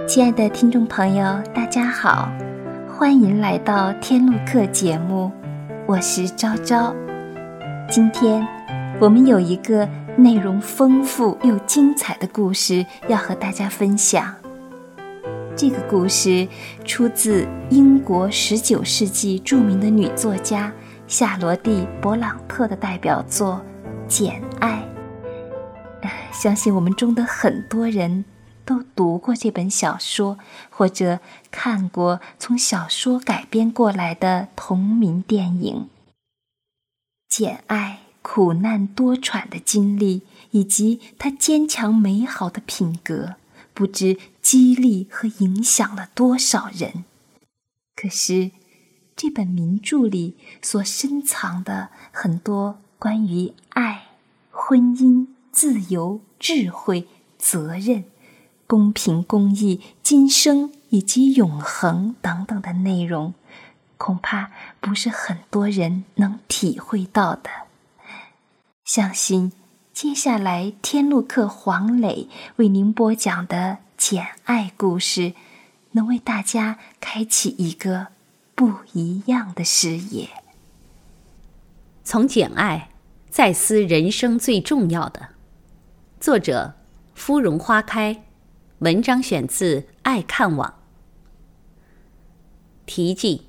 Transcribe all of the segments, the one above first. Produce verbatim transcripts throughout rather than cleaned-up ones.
亲爱的听众朋友，大家好，欢迎来到天路客节目，我是昭昭。今天我们有一个内容丰富又精彩的故事要和大家分享。这个故事出自英国十九世纪著名的女作家夏罗蒂·勃朗特的代表作《简爱》。相信我们中的很多人都读过这本小说，或者看过从小说改编过来的同名电影。简爱苦难多舛的经历，以及她坚强美好的品格，不知激励和影响了多少人。可是这本名著里所深藏的很多关于爱、婚姻、自由、智慧、责任、公平公义、今生以及永恒等等的内容，恐怕不是很多人能体会到的。相信接下来天路客黄磊为您播讲的简爱故事，能为大家开启一个不一样的视野。 从简爱再思人生最重要的，作者芙蓉花开，文章选自爱看网。题记：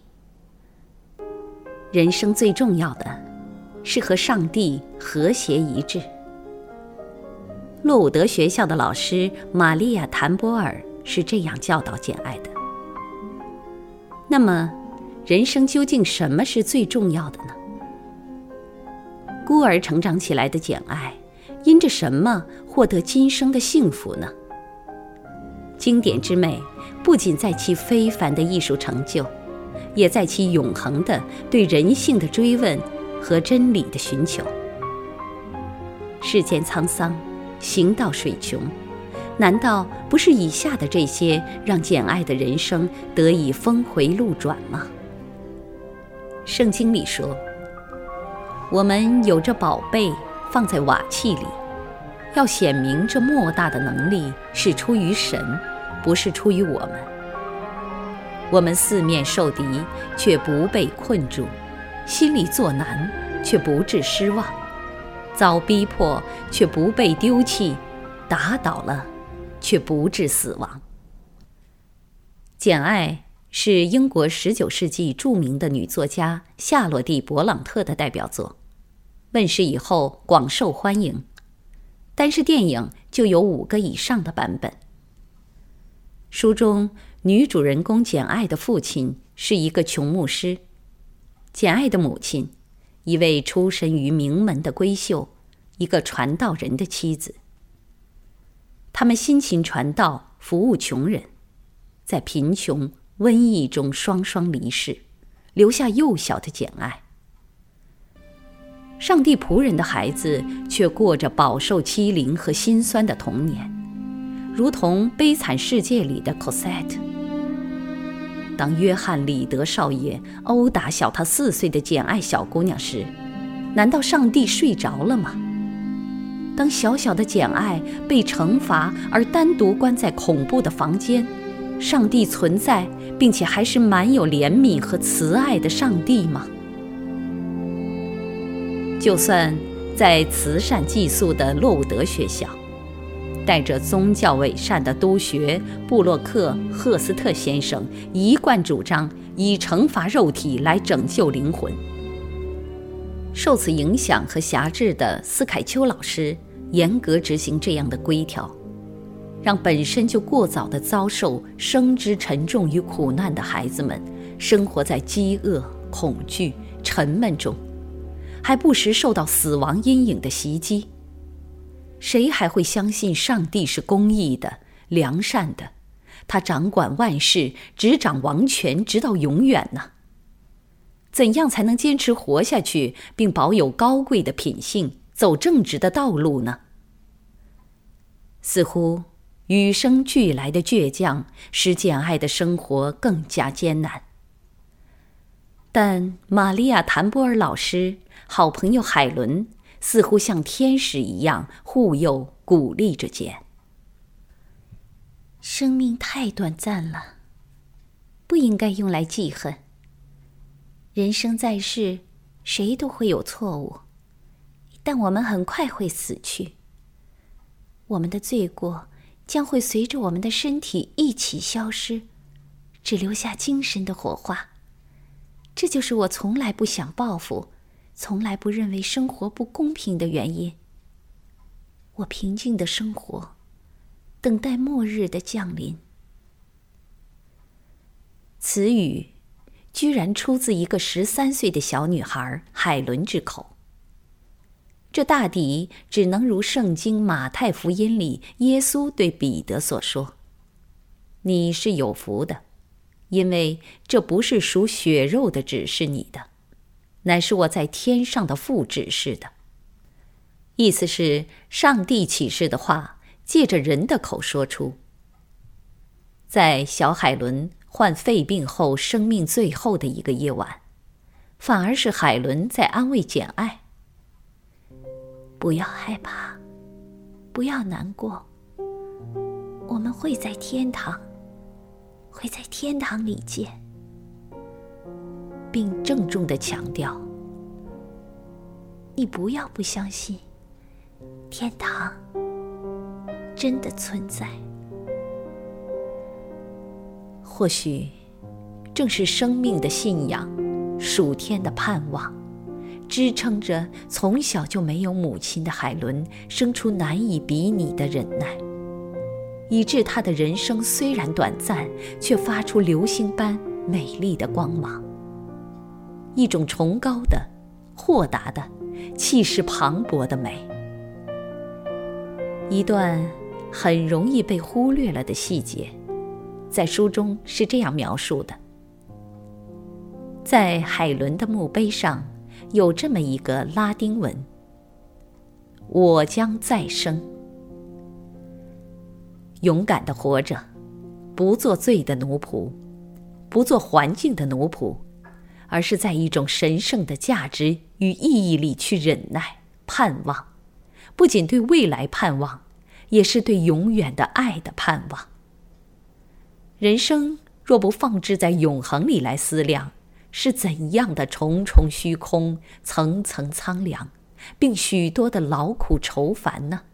人生最重要的是和上帝和谐一致。洛伍德学校的老师玛利亚·谭波尔是这样教导简爱的。那么，人生究竟什么是最重要的呢？孤儿成长起来的简爱，因着什么获得今生的幸福呢？经典之美，不仅在其非凡的艺术成就，也在其永恒的对人性的追问和真理的寻求。世间沧桑，行到水穷，难道不是以下的这些让简爱的人生得以峰回路转吗？圣经里说，我们有着宝贝放在瓦器里，要显明这莫大的能力是出于神，不是出于我们。我们四面受敌，却不被困住；心里作难，却不致失望；遭逼迫，却不被丢弃；打倒了，却不致死亡。简爱是英国十九世纪著名的女作家夏洛蒂·勃朗特的代表作，问世以后广受欢迎，单是电影就有五个以上的版本。书中女主人公简爱的父亲是一个穷牧师，简爱的母亲一位出身于名门的闺秀，一个传道人的妻子。他们辛勤传道，服务穷人，在贫穷、瘟疫中双双离世，留下幼小的简爱。上帝仆人的孩子却过着饱受欺凌和辛酸的童年，如同悲惨世界里的 Cosette。 当约翰·里德少爷殴打小他四岁的简爱小姑娘时，难道上帝睡着了吗？当小小的简爱被惩罚而单独关在恐怖的房间，上帝存在，并且还是满有怜悯和慈爱的上帝吗？就算在慈善寄宿的洛伍德学校，带着宗教伪善的督学布洛克·赫斯特先生一贯主张以惩罚肉体来拯救灵魂。受此影响和辖制的斯凯丘老师严格执行这样的规条，让本身就过早地遭受生之沉重与苦难的孩子们生活在饥饿、恐惧、沉闷中，还不时受到死亡阴影的袭击。谁还会相信上帝是公义的、良善的？他掌管万事，执掌王权，直到永远呢？怎样才能坚持活下去，并保有高贵的品性，走正直的道路呢？似乎与生俱来的倔强使简爱的生活更加艰难。但玛利亚·谭波尔老师、好朋友海伦似乎像天使一样护佑鼓励着简。 生命太短暂了，不应该用来记恨。人生在世，谁都会有错误，但我们很快会死去。我们的罪过将会随着我们的身体一起消失，只留下精神的火花。这就是我从来不想报复，从来不认为生活不公平的原因。我平静的生活，等待末日的降临。此语居然出自一个十三岁的小女孩海伦之口。这大抵只能如圣经马太福音里耶稣对彼得所说：你是有福的，因为这不是属血肉的指示你的，乃是我在天上的父指示的。意思是上帝启示的话借着人的口说出。在小海伦患肺病后生命最后的一个夜晚，反而是海伦在安慰简爱：不要害怕，不要难过，我们会在天堂，会在天堂里见，并郑重地强调：你不要不相信，天堂真的存在。或许正是生命的信仰，属天的盼望，支撑着从小就没有母亲的海伦生出难以比拟的忍耐，以致她的人生虽然短暂，却发出流星般美丽的光芒。一种崇高的、豁达的、气势磅礴的美。一段很容易被忽略了的细节，在书中是这样描述的：在海伦的墓碑上有这么一个拉丁文：我将再生。勇敢地活着，不做罪的奴仆，不做环境的奴仆，而是在一种神圣的价值与意义里去忍耐、盼望，不仅对未来盼望，也是对永远的爱的盼望。人生若不放置在永恒里来思量，是怎样的重重虚空、层层苍凉，并许多的劳苦愁烦呢？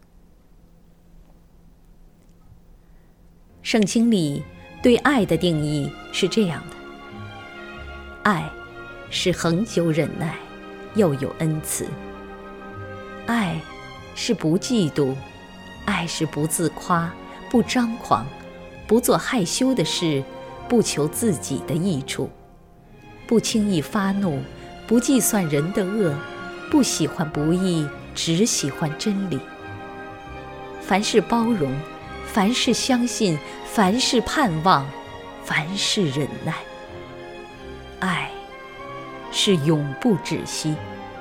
圣经里对爱的定义是这样的：爱是恒久忍耐，又有恩慈；爱是不嫉妒，爱是不自夸，不张狂，不做害羞的事，不求自己的益处，不轻易发怒，不计算人的恶，不喜欢不义，只喜欢真理。凡事包容，凡事相信，凡事盼望，凡事忍耐。爱是永不止息。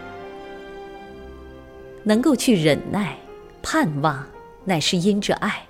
能够去忍耐、盼望，乃是因着爱。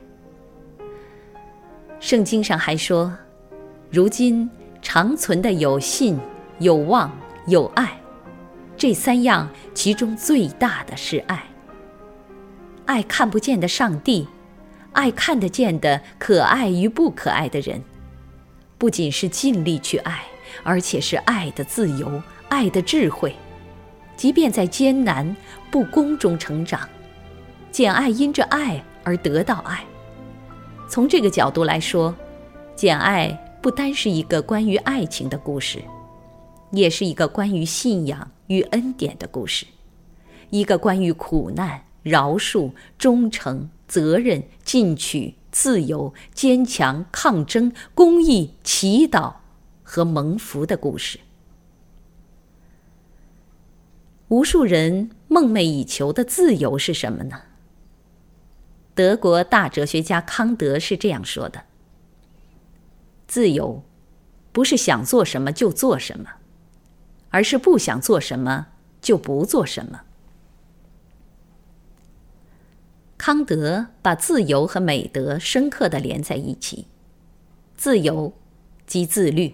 圣经上还说，如今长存的有信、有望、有爱，这三样其中最大的是爱。爱看不见的上帝，爱看得见的可爱与不可爱的人，不仅是尽力去爱，而且是爱的自由、爱的智慧。即便在艰难、不公中成长，简爱因着爱而得到爱。从这个角度来说，简爱不单是一个关于爱情的故事，也是一个关于信仰与恩典的故事，一个关于苦难、饶恕、忠诚、责任、进取、自由、坚强、抗争、公义、祈祷和蒙福的故事。无数人梦寐以求的自由是什么呢？德国大哲学家康德是这样说的：自由不是想做什么就做什么，而是不想做什么就不做什么。康德把自由和美德深刻地连在一起。自由即自律。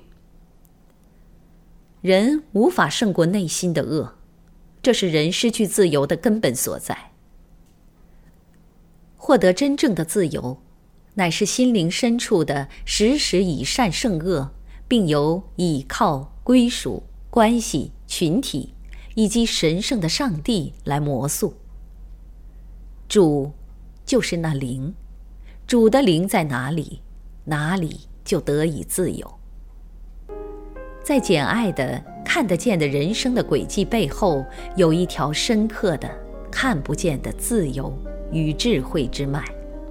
人无法胜过内心的恶，这是人失去自由的根本所在。获得真正的自由， 乃是心灵深处的时时以善胜恶，并由倚靠、归属、关系、群体以及神圣的上帝来魔塑。主就是那灵，主的灵在哪里，哪里就得以自由。在简爱的看得见的人生的轨迹背后，有一条深刻的看不见的自由与智慧之脉。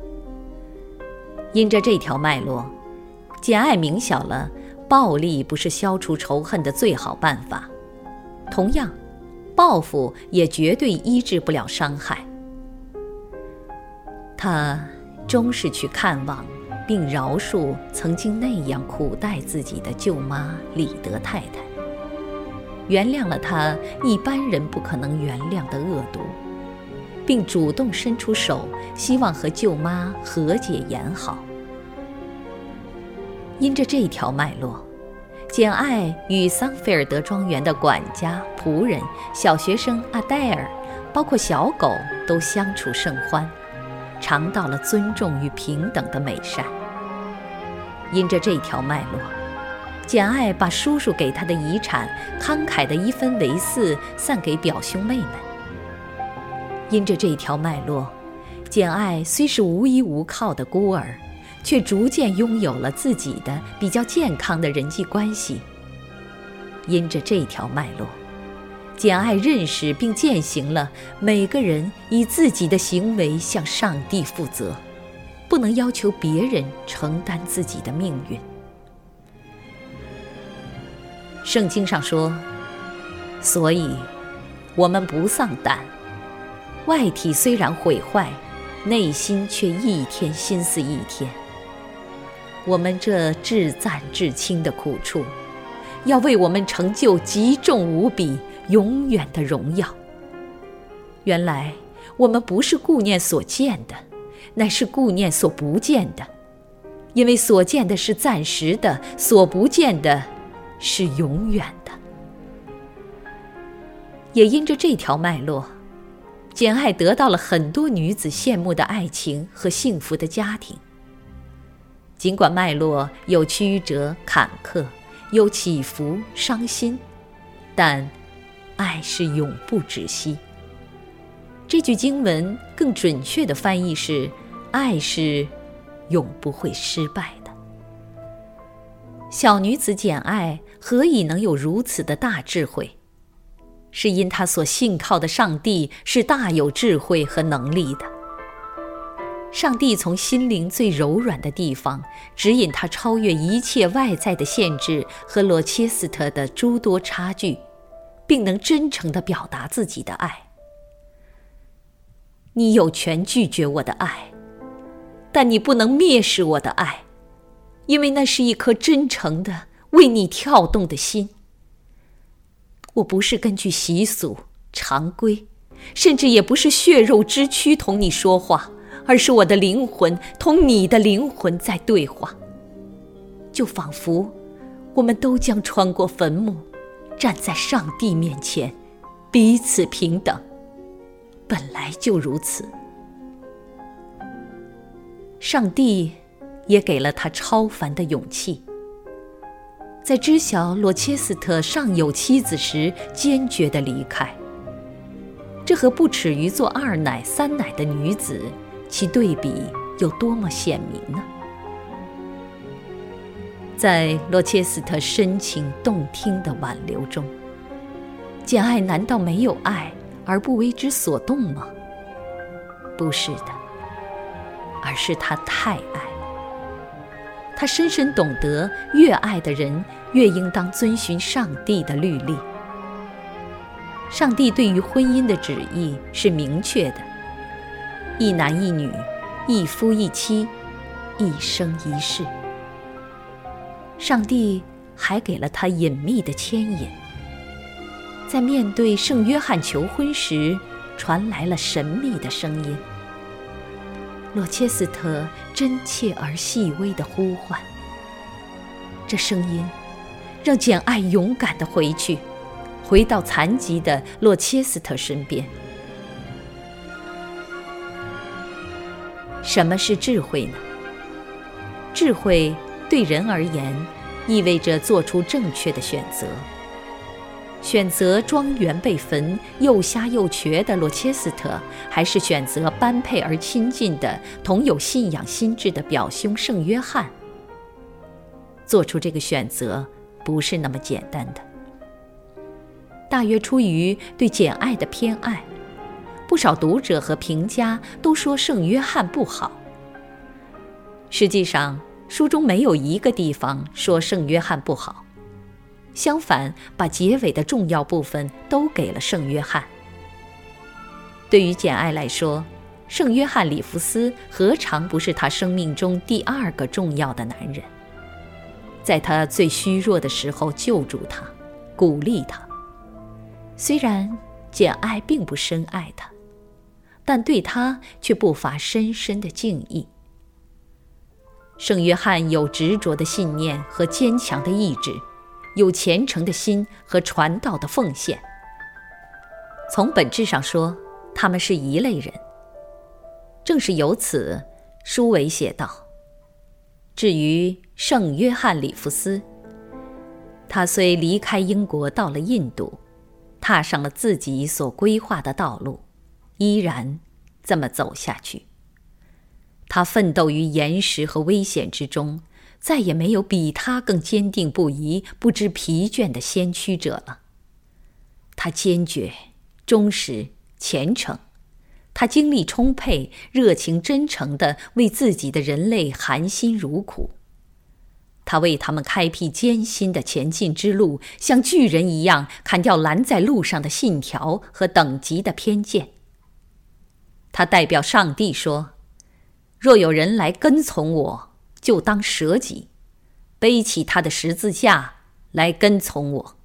因着这条脉络，简爱明晓了暴力不是消除仇恨的最好办法，同样报复也绝对医治不了伤害。他终是去看望并饶恕曾经那样苦待自己的舅妈李德太太，原谅了她一般人不可能原谅的恶毒，并主动伸出手，希望和舅妈和解言好。因着这条脉络，简爱与桑菲尔德庄园的管家、仆人、小学生阿黛尔，包括小狗，都相处甚欢，尝到了尊重与平等的美善。因着这条脉络，简爱把叔叔给她的遗产慷慨的一分为四散给表兄妹们。因着这条脉络，简爱虽是无依无靠的孤儿，却逐渐拥有了自己的比较健康的人际关系。因着这条脉络，简爱认识并践行了每个人以自己的行为向上帝负责，不能要求别人承担自己的命运。圣经上说，所以我们不丧胆，外体虽然毁坏，内心却一天心思一天。我们这至赞至轻的苦处，要为我们成就极重无比永远的荣耀。原来我们不是顾念所见的，乃是顾念所不见的，因为所见的是暂时的，所不见的是永远的。也因着这条脉络，简爱得到了很多女子羡慕的爱情和幸福的家庭。尽管脉络有曲折坎坷，有起伏伤心，但爱是永不止息。这句经文更准确的翻译是，爱是永不会失败的。小女子简爱何以能有如此的大智慧？是因她所信靠的上帝是大有智慧和能力的。上帝从心灵最柔软的地方指引他超越一切外在的限制和罗切斯特的诸多差距，并能真诚地表达自己的爱。你有权拒绝我的爱，但你不能蔑视我的爱，因为那是一颗真诚的为你跳动的心。我不是根据习俗常规，甚至也不是血肉之躯同你说话，而是我的灵魂同你的灵魂在对话，就仿佛我们都将穿过坟墓，站在上帝面前，彼此平等，本来就如此。上帝也给了他超凡的勇气，在知晓罗切斯特尚有妻子时坚决地离开，这和不耻于做二奶三奶的女子，其对比有多么鲜明呢？在罗切斯特深情动听的挽留中，简爱难道没有爱而不为之所动吗？不是的，而是他太爱。他深深懂得，越爱的人越应当遵循上帝的律例。上帝对于婚姻的旨意是明确的，一男一女，一夫一妻，一生一世。上帝还给了他隐秘的牵引，在面对圣约翰求婚时，传来了神秘的声音，罗切斯特真切而细微的呼唤。这声音让简爱勇敢地回去，回到残疾的罗切斯特身边。什么是智慧呢？ 智慧对人而言，意味着做出正确的选择。选择庄园被焚、又瞎又瘸的罗切斯特，还是选择般配而亲近的、同有信仰心智的表兄圣约翰？做出这个选择不是那么简单的。大约出于对简爱的偏爱，不少读者和评家都说圣约翰不好。实际上，书中没有一个地方说圣约翰不好，相反，把结尾的重要部分都给了圣约翰。对于简爱来说，圣约翰里弗斯何尝不是他生命中第二个重要的男人？在他最虚弱的时候救助他，鼓励他。虽然简爱并不深爱他，但对他却不乏深深的敬意。圣约翰有执着的信念和坚强的意志，有虔诚的心和传道的奉献。从本质上说，他们是一类人。正是由此，舒维写道：至于圣约翰里弗斯，他虽离开英国到了印度，踏上了自己所规划的道路，依然这么走下去。他奋斗于岩石和危险之中，再也没有比他更坚定不移、不知疲倦的先驱者了。他坚决、忠实、虔诚，他精力充沛、热情真诚地为自己的人类含辛茹苦。他为他们开辟艰辛的前进之路，像巨人一样砍掉拦在路上的信条和等级的偏见。他代表上帝说：若有人来跟从我，就当舍己，背起他的十字架来跟从我。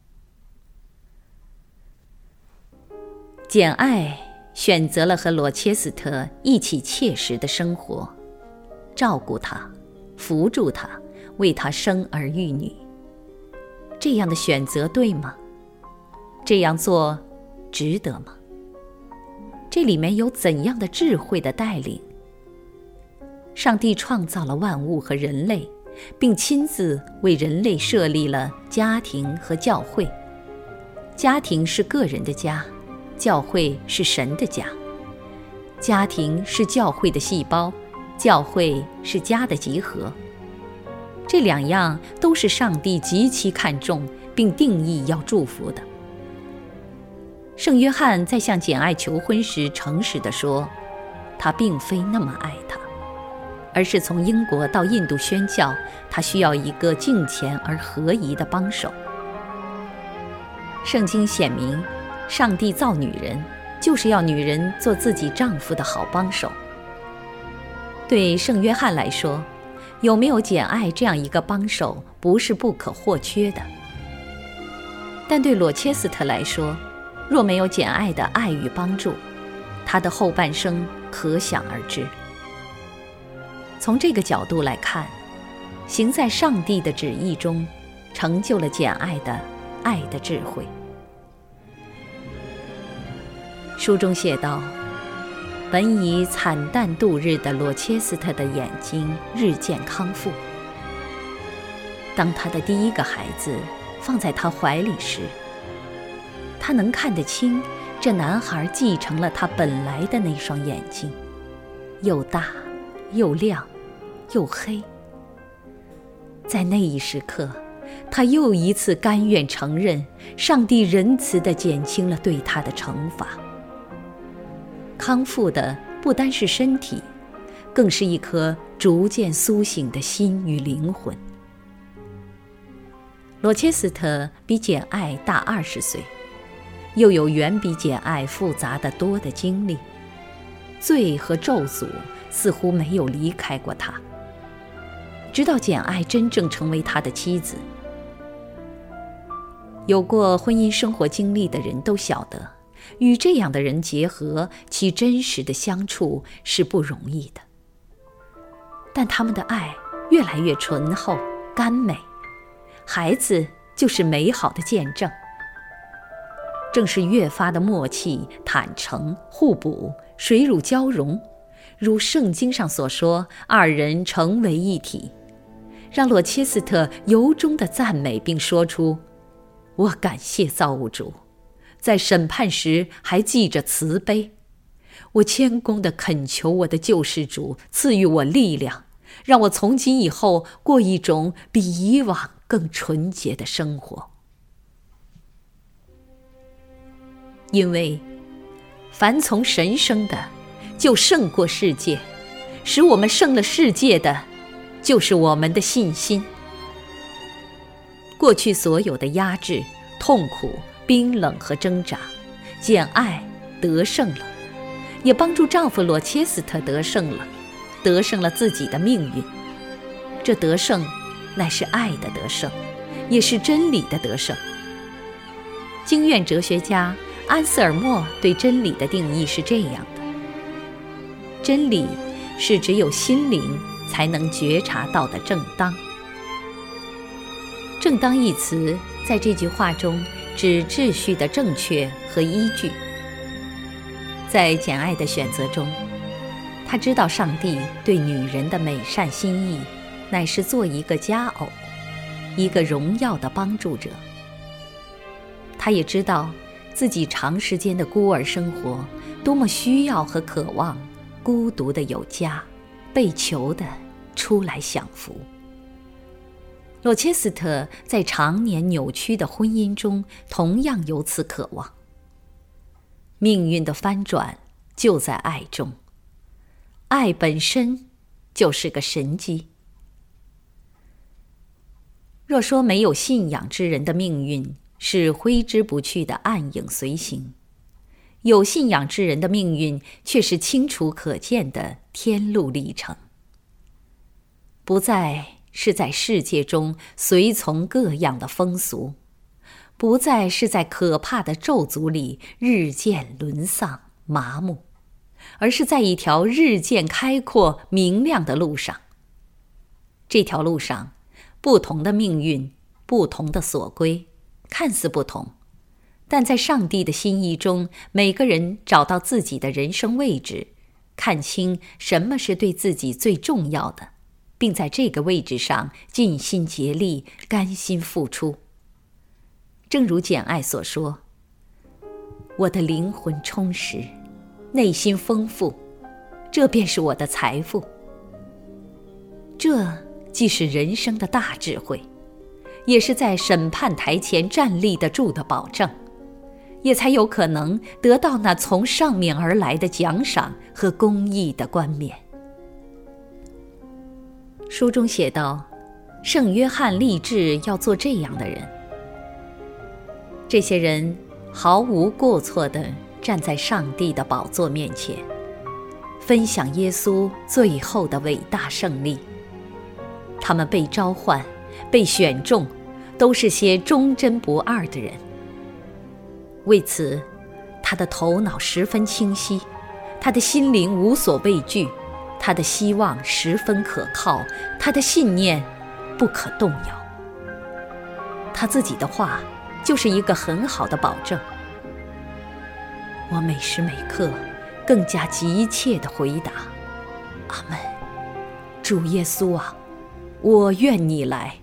简爱选择了和罗切斯特一起切实的生活，照顾他，扶助他，为他生儿育女。这样的选择对吗？这样做值得吗？这里面有怎样的智慧的带领？上帝创造了万物和人类，并亲自为人类设立了家庭和教会。家庭是个人的家，教会是神的家。家庭是教会的细胞，教会是家的集合。这两样都是上帝极其看重并定义要祝福的。圣约翰在向简爱求婚时诚实地说，他并非那么爱她，而是从英国到印度宣教，他需要一个敬虔而合宜的帮手。圣经显明，上帝造女人，就是要女人做自己丈夫的好帮手。对圣约翰来说，有没有简爱这样一个帮手，不是不可或缺的。但对罗切斯特来说，若没有简爱的爱与帮助，他的后半生可想而知。从这个角度来看，行在上帝的旨意中，成就了简爱的爱的智慧。书中写道，本以惨淡度日的罗切斯特的眼睛日渐康复。当他的第一个孩子放在他怀里时，他能看得清这男孩继承了他本来的那双眼睛，又大又亮又黑。在那一时刻，他又一次甘愿承认上帝仁慈地减轻了对他的惩罚。康复的不单是身体，更是一颗逐渐苏醒的心与灵魂。罗切斯特比简爱大二十岁，又有远比简爱复杂的多的经历，罪和咒诅似乎没有离开过他，直到简爱真正成为他的妻子。有过婚姻生活经历的人都晓得，与这样的人结合，其真实的相处是不容易的。但他们的爱越来越醇厚甘美，孩子就是美好的见证。正是越发的默契、坦诚、互补、水乳交融， 如圣经上所说，二人成为一体，让罗切斯特由衷地赞美并说出：我感谢造物主，在审判时还记着慈悲。我谦恭地恳求我的救世主赐予我力量，让我从今以后过一种比以往更纯洁的生活。因为凡从神生的，就胜过世界，使我们胜了世界的，就是我们的信心。过去所有的压制、痛苦、冰冷和挣扎，简爱得胜了，也帮助丈夫罗切斯特得胜了，得胜了自己的命运。这得胜乃是爱的得胜，也是真理的得胜。经院哲学家安瑟尔默对真理的定义是这样的：真理是只有心灵才能觉察到的正当。正当一词在这句话中指秩序的正确和依据。在简爱的选择中，她知道上帝对女人的美善心意乃是做一个佳偶，一个荣耀的帮助者。她也知道自己长时间的孤儿生活多么需要和渴望孤独的有家，被囚的出来享福。罗切斯特在常年扭曲的婚姻中同样有此渴望。命运的翻转就在爱中，爱本身就是个神迹。若说没有信仰之人的命运是挥之不去的暗影随形，有信仰之人的命运却是清楚可见的天路历程。不再是在世界中随从各样的风俗，不再是在可怕的咒诅里日渐沦丧麻木，而是在一条日渐开阔明亮的路上。这条路上，不同的命运，不同的所归，看似不同，但在上帝的心意中，每个人找到自己的人生位置，看清什么是对自己最重要的，并在这个位置上尽心竭力，甘心付出。正如简爱所说，我的灵魂充实，内心丰富，这便是我的财富。这既是人生的大智慧，也是在审判台前站立得住的保证，也才有可能得到那从上面而来的奖赏和公义的冠冕。书中写道，圣约翰立志要做这样的人。这些人毫无过错地站在上帝的宝座面前，分享耶稣最后的伟大胜利。他们被召唤，被选中，都是些忠贞不二的人。为此，他的头脑十分清晰，他的心灵无所畏惧，他的希望十分可靠，他的信念不可动摇。他自己的话就是一个很好的保证。我每时每刻更加急切地回答：阿们，主耶稣啊，我愿你来。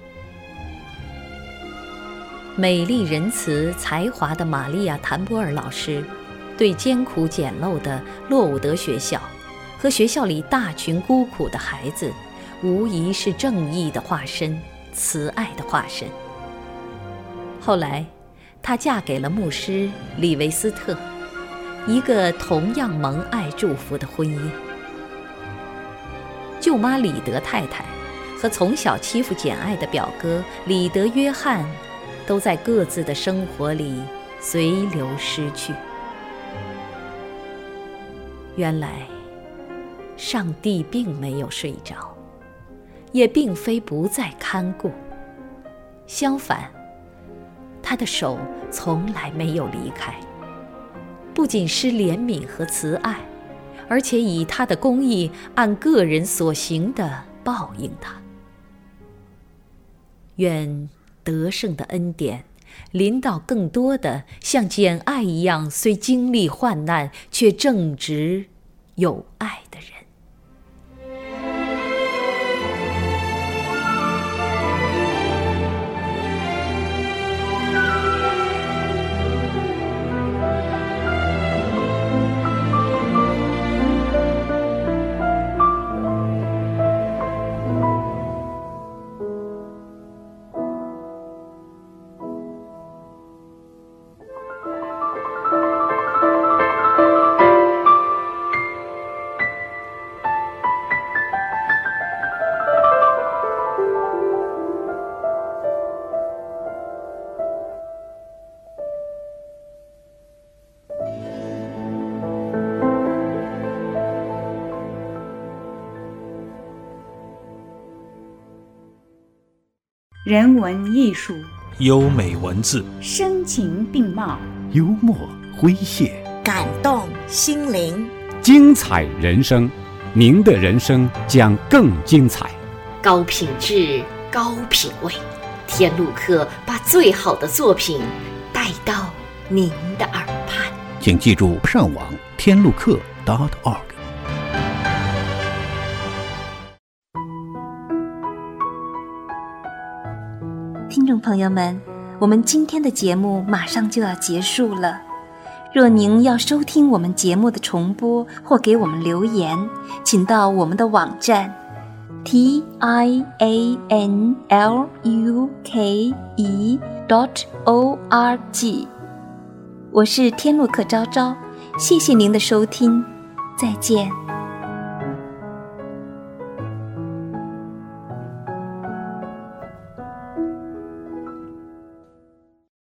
美丽仁慈才华的玛利亚·谭波尔老师，对艰苦简陋的洛伍德学校和学校里大群孤苦的孩子，无疑是正义的化身，慈爱的化身。后来，她嫁给了牧师李维斯特，一个同样蒙爱祝福的婚姻。舅妈李德太太和从小欺负简爱的表哥李德约翰，都在各自的生活里随流失去。原来，上帝并没有睡着，也并非不再看顾，相反，他的手从来没有离开，不仅施怜悯和慈爱，而且以他的公义按个人所行的报应他。愿得胜的恩典临到更多的像简爱一样虽经历患难却正直有爱的人。 人文艺术， 优美文字， 声情并茂， 幽默诙谐， 感动心灵， 精彩人生，您的人生将更精彩。 高品质，高品味，天路客把最好的作品带到您的耳畔。 请记住上网天路客 .org。 听众朋友们，我们今天的节目马上就要结束了。若您要收听我们节目的重播或给我们留言，请到我们的网站 t i a n l u k e dot o r g。 我是天路客昭昭，谢谢您的收听，再见。